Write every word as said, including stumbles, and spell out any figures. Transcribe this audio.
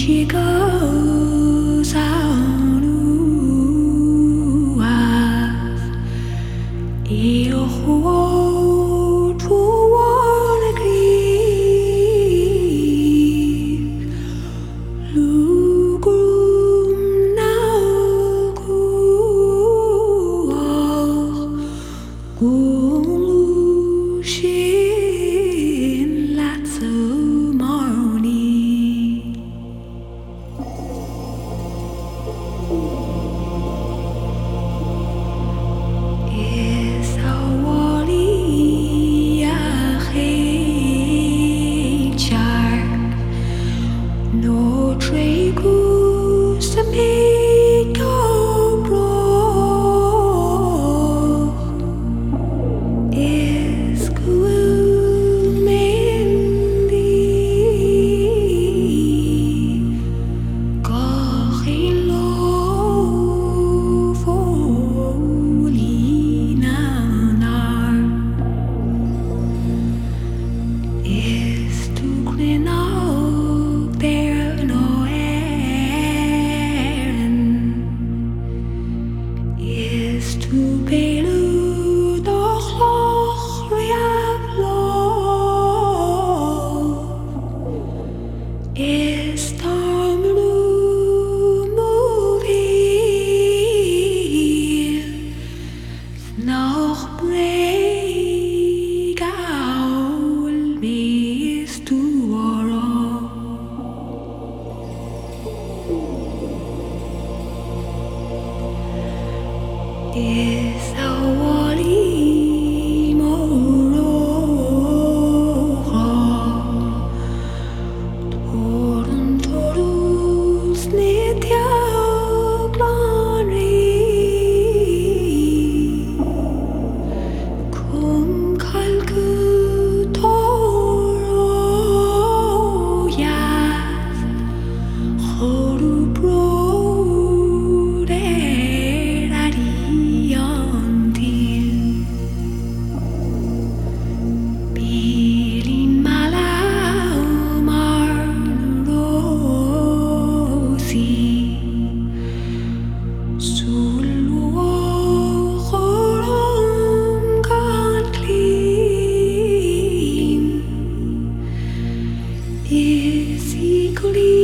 she goes on e o tu vuole grieve lugum naugur gulusin latsumoni no tregus to make a bro is gumendi corrilo folina nar is to clean up there no is to belu doch loch riab love is time to movie noch break out bis to is a wali moro torun torus nitya glani kum kalku toro yas horu bro is equally